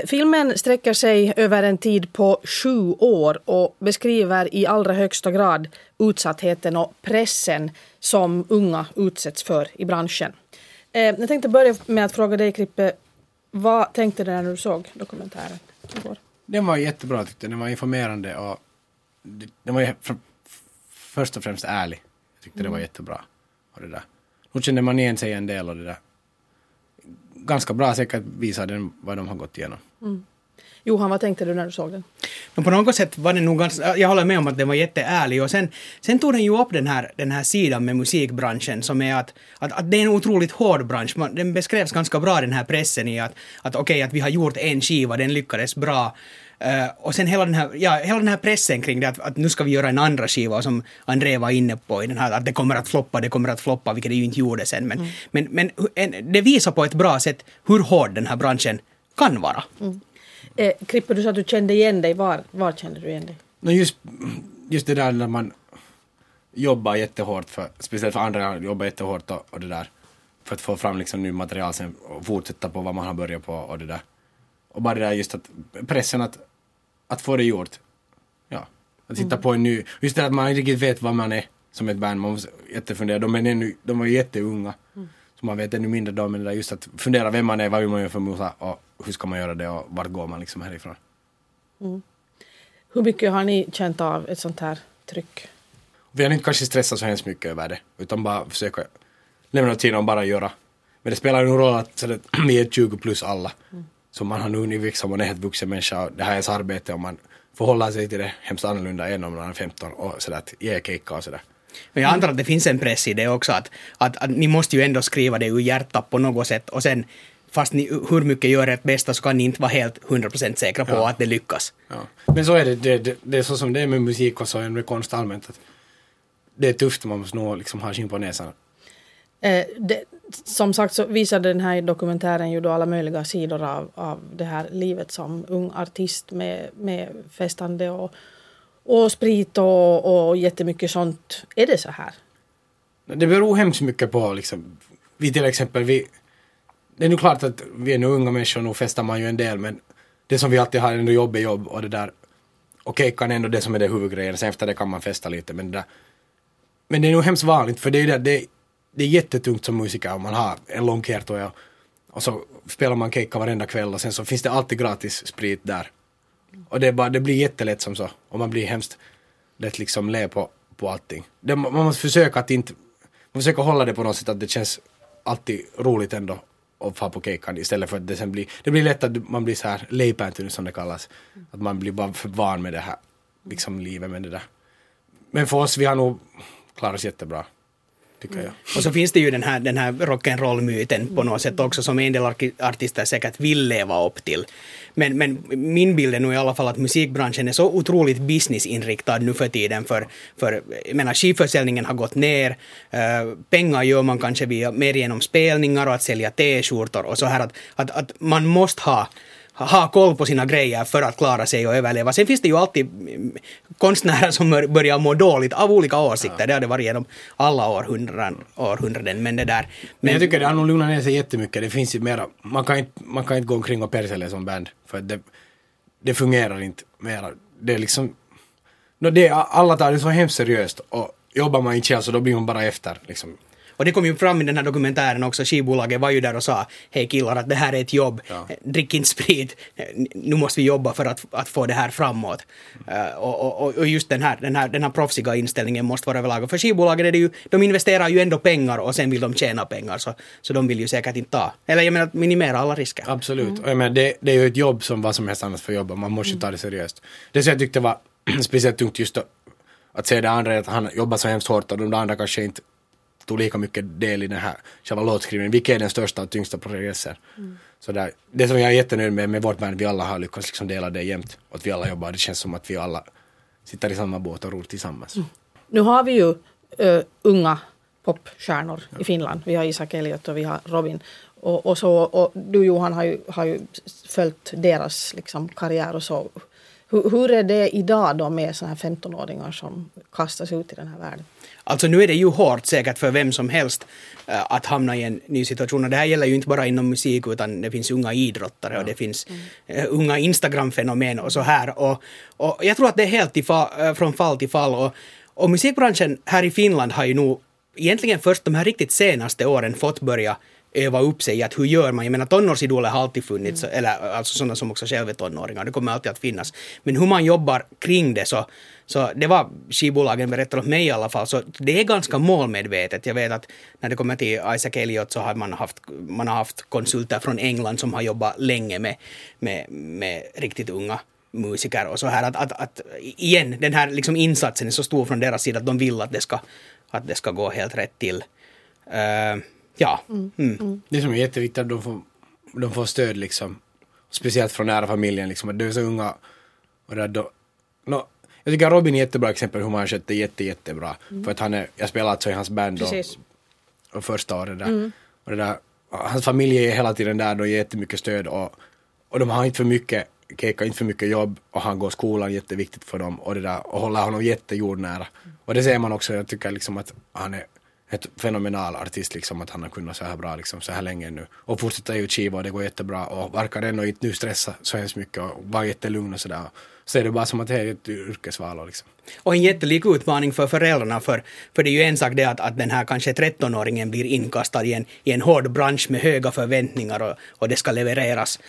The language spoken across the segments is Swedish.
Filmen sträcker sig över en tid på 7 år och beskriver i allra högsta grad utsattheten och pressen som unga utsätts för i branschen. Jag tänkte börja med att fråga dig, Krippe, vad tänkte du när du såg dokumentären igår? Den var jättebra, tyckte jag. Den var informerande och den var först och främst ärlig. Jag tyckte det var jättebra. Och det där. Nu kände man igen sig en del och det där. Ganska bra säkert visar den vad de har gått igenom. Mm. Johan, vad tänkte du när du såg den? Men på något sätt var den nog ganska, jag håller med om att den var jätteärlig, och sen tog den ju upp den här sidan med musikbranschen som är att det är en otroligt hård bransch. Den beskrevs ganska bra, den här pressen i att okej, att vi har gjort en skiva, den lyckades bra. Och sen hela den här pressen kring det att nu ska vi göra en andra skiva, som André var inne på i den här, att det kommer att floppa, vilket det ju inte gjorde sen. Men det visar på ett bra sätt hur hård den här branschen kan vara. Mm. Krippe, du sa att du kände igen dig. Var kände du igen dig? No just det där när man jobbar jättehårt, speciellt för andra jobbar jättehårt och det där, för att få fram liksom ny material sen och fortsätta på vad man har börjat på och det där. Och bara det där just att pressen att få det gjort. Ja, att sitta på en ny, just det att man inte riktigt vet vad man är som ett band. Man måste jättefundera. De var jätteunga. Så man vet ännu mindre då, men det där just att fundera vem man är, vad vill man göra för musa och hur ska man göra det och vart går man liksom härifrån. Mm. Hur mycket har ni känt av ett sånt här tryck? Vi har inte kanske stressat så hemskt mycket över det, utan bara försöka lämna tiden och bara göra. Men det spelar ju någon roll att vi är 20 plus alla. Så man har nu liksom, man är helt vuxen människa och det här är ens arbete och man får hålla sig till det hemskt annorlunda än om man är 15 och sådär, att ge kicka och sådär. Men jag antar att det finns en press i det också, att ni måste ju ändå skriva det ur hjärtat på något sätt, och sen fast ni hur mycket gör ert bästa så kan ni inte vara helt 100% säkra på att det lyckas. Ja. Men så är det är så som det är med musik och så är med konst allmänt, att det är tufft, man måste nog liksom ha sin på näsan. Som sagt så visade den här dokumentären ju då alla möjliga sidor av det här livet som ung artist med festande och sprit och jättemycket sånt. Är det så här? Det beror hemskt mycket på liksom, vi till exempel, det är nu klart att vi är nu unga människor och nu festar man ju en del, men det som vi alltid har är ändå jobb och det där, okej, kan ändå det som är det huvudgrejen, sen efter det kan man festa lite, men det är nog hemskt vanligt, för det är ju det är jättetungt som musiker om man har en lång kertoja och så spelar man kejka varenda kväll och sen så finns det alltid gratis sprit där. Och det blir jättelätt som så. Och man blir hemskt lätt liksom le på allting. Man måste försöka att inte, man försöker hålla det på något sätt att det känns alltid roligt ändå att få på kejkan istället för att det sen blir lätt att man blir så här leipääntynyt som det kallas. Att man blir bara för van med det här liksom livet med det där. Men för oss, vi har nog klarat oss jättebra. Och så finns det ju den här rock'n'roll-myten på något sätt också, som en del artister säkert vill leva upp till. Men min bild är nog i alla fall att musikbranschen är så otroligt businessinriktad nu för tiden, för jag menar, skivförsäljningen har gått ner, pengar gör man kanske mer genom spelningar och att sälja t-skjortor och så här, att man måste ha koll på sina grejer för att klara sig och överleva. Sen finns det ju alltid konstnärer som börjar må dåligt av olika åsikter. Det har det varit genom alla århundraden. Men det där... Men jag tycker det har nog lugnat ner sig jättemycket. Det finns ju mera... Man kan inte gå omkring och persela som band. För det fungerar inte mera. Det är liksom... alla tar det så hemskt seriöst. Och jobbar man inte så då blir man bara efter liksom. Och det kom ju fram i den här dokumentären också. Skivbolaget var ju där och sa, hej killar, att det här är ett jobb. Ja. Drick inte sprit. Nu måste vi jobba för att få det här framåt. Och just den här proffsiga inställningen måste vara överlag. För skivbolaget är det ju, de investerar ju ändå pengar och sen vill de tjäna pengar. Så de vill ju säkert inte ta. Eller jag menar, minimera alla risker. Absolut. Och jag menar, det är ju ett jobb som vad som helst annat för jobba. Man måste ju ta det seriöst. Det som jag tyckte var speciellt tungt just att se det andra, att han jobbar så hemskt hårt och de andra kanske inte tog lika mycket del i den här själva låtskrivningen, vilket är den största och tyngsta processen. Så det som jag är jättenöjd med vårt band, vi alla har lyckats liksom dela det jämt och att vi alla jobbar, det känns som att vi alla sitter i samma båt och ror tillsammans. Nu har vi ju unga popstjärnor i Finland. Vi har Isak Elliot och vi har Robin och du Johan har ju följt deras liksom karriär och så. Hur är det idag då med såna här 15-åringar som kastas ut i den här världen? Alltså nu är det ju hårt säkert för vem som helst att hamna i en ny situation. Och det här gäller ju inte bara inom musik utan det finns unga idrottare och det finns unga Instagram-fenomen och så här. Och jag tror att det är helt från fall till fall. Och musikbranschen här i Finland har ju nog egentligen först de här riktigt senaste åren fått börja öva upp sig att hur gör man? Jag menar tonårsidoler har alltid funnits, eller alltså sådana som också själva är tonåringar, det kommer alltid att finnas. Men hur man jobbar kring det så det var skivbolagen berättade åt mig i alla fall, så det är ganska målmedvetet. Jag vet att när det kommer till Isaac Elliot så har man har haft konsulter från England som har jobbat länge med riktigt unga musiker och så här att igen, den här liksom insatsen är så stor från deras sida att de vill att det ska gå helt rätt till. Ja. Det som är jätteviktigt att de får stöd liksom. Speciellt från nära familjen liksom. Att de är så unga och jag tycker att Robin är jättebra exempel hur man har skött det jättebra. För att jag spelar alltså i hans band och första året där. Och det där, hans familj är hela tiden där, de ger jättemycket stöd och de har inte för mycket Keikka, inte för mycket jobb och han går skolan, jätteviktigt för dem och det där, och håller honom jättejordnära. Och det ser man också, jag tycker liksom att han är ett fenomenal artist liksom, att han har kunnat så här bra liksom, så här länge nu. Och fortsätta ut skiva och det går jättebra och verkar ändå inte nu stressa så hemskt mycket och vara jättelugn och sådär. Så är det bara som att det är ett yrkesval liksom. Och en jättelik utmaning för föräldrarna för det är ju en sak det att den här kanske 13-åringen blir inkastad i en hård bransch med höga förväntningar och det ska levereras.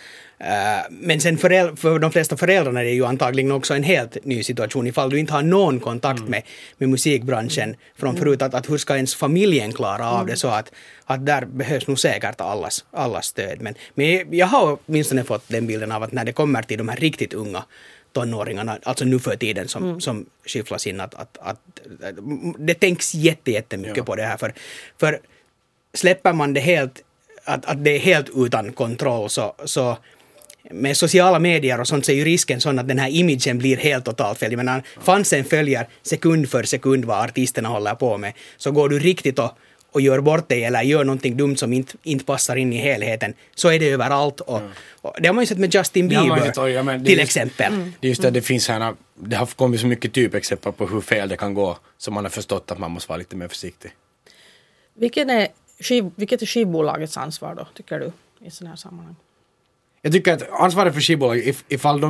Men sen för de flesta föräldrarna är det ju antagligen också en helt ny situation ifall du inte har någon kontakt med musikbranschen från förut att hur ska ens familjen klara av det, så att där behövs nog säkert allas stöd. Men jag har åtminstone fått den bilden av att när det kommer till de här riktigt unga tonåringarna, alltså nu för tiden som skifflas in att det tänks jättemycket på det här för släpper man det helt att det är helt utan kontroll så med sociala medier och sånt så är ju risken sån att den här imagen blir helt totalt fel. Jag menar, fansen följer sekund för sekund vad artisterna håller på med, så går du riktigt och gör bort dig eller gör någonting dumt som inte passar in i helheten, så är det överallt. Och det har man ju sett med Justin Bieber till exempel. Det är just det finns här, det har kommit så mycket typexempel på hur fel det kan gå, så man har förstått att man måste vara lite mer försiktig. Vilket är skivbolagets ansvar då, tycker du, i sådana här sammanhang? Jag tycker att ansvaret för skivbolag, ifall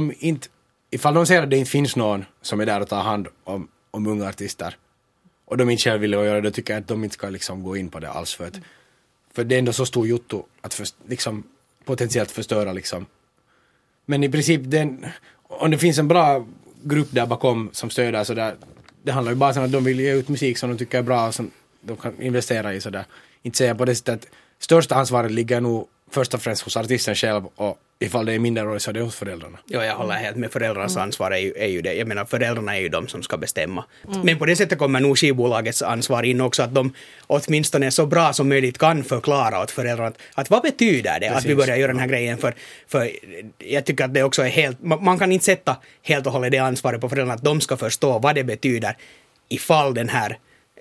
de ser att det inte finns någon som är där och tar hand om unga artister och de inte själva vill göra det, då tycker jag att de inte ska liksom gå in på det alls, för det är ändå så stor jotto att liksom potentiellt förstöra liksom. Men i princip om det finns en bra grupp där bakom som stöder så där, det handlar ju bara om att de vill ge ut musik som de tycker är bra och som de kan investera i, så där. Inte säga på det sättet att största ansvaret ligger nog först och främst hos artisten själv, och ifall det är mindre så är det hos föräldrarna. Ja, jag håller helt med. Föräldrarnas ansvar är ju det. Jag menar, föräldrarna är ju de som ska bestämma. Men på det sättet kommer nog skivbolagets ansvar in också, att de åtminstone så bra som möjligt kan förklara åt föräldrarna att vad betyder det. Precis. Att vi börjar göra den här grejen, för jag tycker att det också är helt, man kan inte sätta helt och hållet det ansvaret på föräldrarna att de ska förstå vad det betyder ifall den här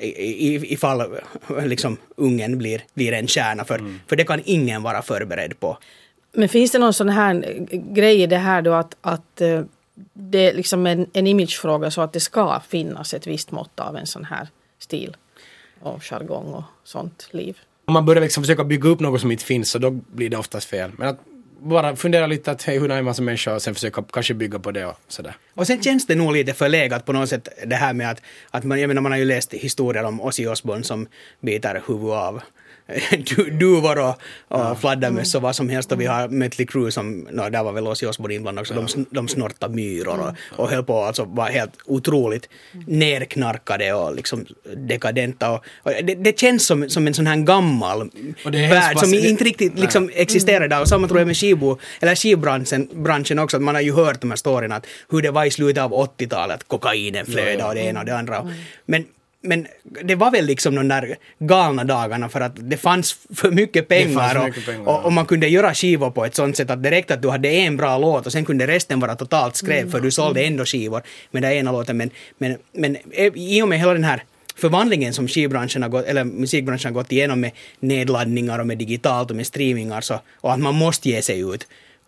ifall liksom ungen blir en kärna, för det kan ingen vara förberedd på. Men finns det någon sån här grej i det här då att det är liksom en imagefråga, så att det ska finnas ett visst mått av en sån här stil och jargong och sånt liv? Om man börjar liksom försöka bygga upp något som inte finns, så då blir det oftast fel. Men att bara fundera lite att hur är man som människa och sen försöka kanske bygga på det och sådär. Och sen känns det nog lite förlegat på något sätt det här med att man, jag menar, man har ju läst historier om Ozzy Osbourne som biter huvud av duvor och fladdermöss och vad som helst, och vi har Mötley Crüe som, där var väl Ozzy Osbourne inblandad också, de snortar myror och höll på, alltså var helt otroligt nerknarkade och liksom dekadenta och det känns som en sån här gammal värld som inte riktigt liksom existerar där, och samma tror jag med skivbranschen också, att man har ju hört de här storyn att hur det var i slutet av 80-talet, kokainen flöda och det ena och det andra, men det var väl liksom de där galna dagarna för att det fanns för mycket pengar, och man kunde göra skivor på ett sånt sätt att direkt att du hade en bra låt och sen kunde resten vara totalt skräp, för du sålde ändå skivor med den ena låten, men i och med hela den här förvandlingen som skivbranschen har gått, eller musikbranschen har gått igenom med nedladdningar och med digitalt och med streamingar och att man måste ge sig ut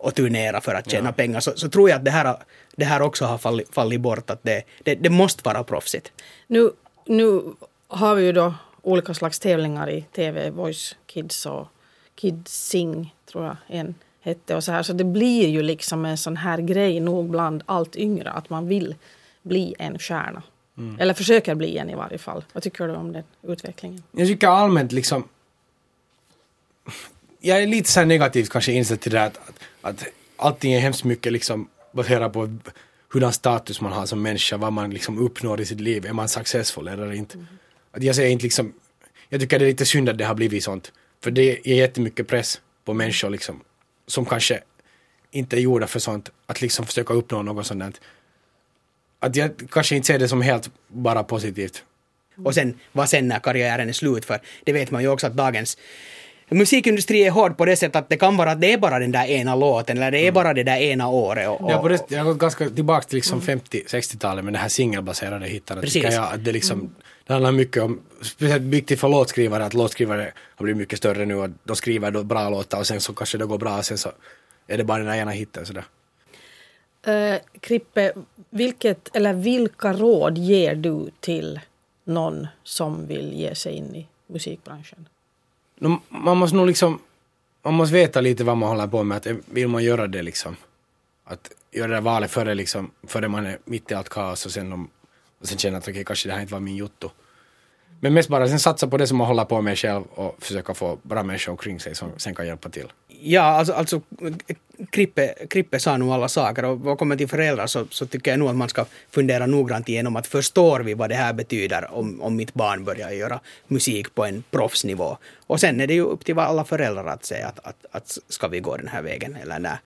och turnera för att tjäna pengar, så tror jag att det här också har fallit bort, att det måste vara proffsigt. Nu har vi ju då olika slags tävlingar i TV, Voice Kids och Kids Sing, tror jag en hette, och så här, så det blir ju liksom en sån här grej nog bland allt yngre, att man vill bli en stjärna. Eller försöker bli en i varje fall. Vad tycker du om den utvecklingen? Jag tycker allmänt liksom, jag är lite så här negativt kanske inställd till det här att allting är hemskt mycket liksom baserat på hurdan status man har som människa, vad man liksom uppnår i sitt liv, är man successful eller inte. Att jag säger inte liksom, jag tycker det är lite synd att det har blivit sånt, för det är jättemycket press på människor liksom, som kanske inte är gjorda för sånt, att liksom försöka uppnå något sånt. Att jag kanske inte ser det som helt bara positivt. Och sen, vad sen när karriären är slut, för det vet man ju också att dagens musikindustri är hård på det sättet att det kan vara att det är bara den där ena låten, eller det är bara det där ena året. Jag har gått ganska tillbaka till liksom 50-60-talet med det här singelbaserade hittarna. Precis. Tycker jag att det liksom, det handlar mycket om, speciellt viktigt för låtskrivare, att låtskrivare har blivit mycket större nu och de skriver då bra låtar och sen så kanske det går bra och sen så är det bara den där ena hitten sådär. Krippe, vilka råd ger du till någon som vill ge sig in i musikbranschen? Man måste nog liksom, man måste veta lite vad man håller på med, att vill man göra det liksom, att göra det valet före man är mitt i allt kaos och sen känner att okej, kanske det här inte var min jotto. Men mest bara sen satsa på det som man håller på med själv och försöka få bra människor omkring sig som sen kan hjälpa till. Ja, alltså Krippe sa nog alla saker, och vad kommer till föräldrar så tycker jag nog att man ska fundera noggrant igenom att förstår vi vad det här betyder om mitt barn börjar göra musik på en proffsnivå. Och sen är det ju upp till alla föräldrar att säga att ska vi gå den här vägen eller nej.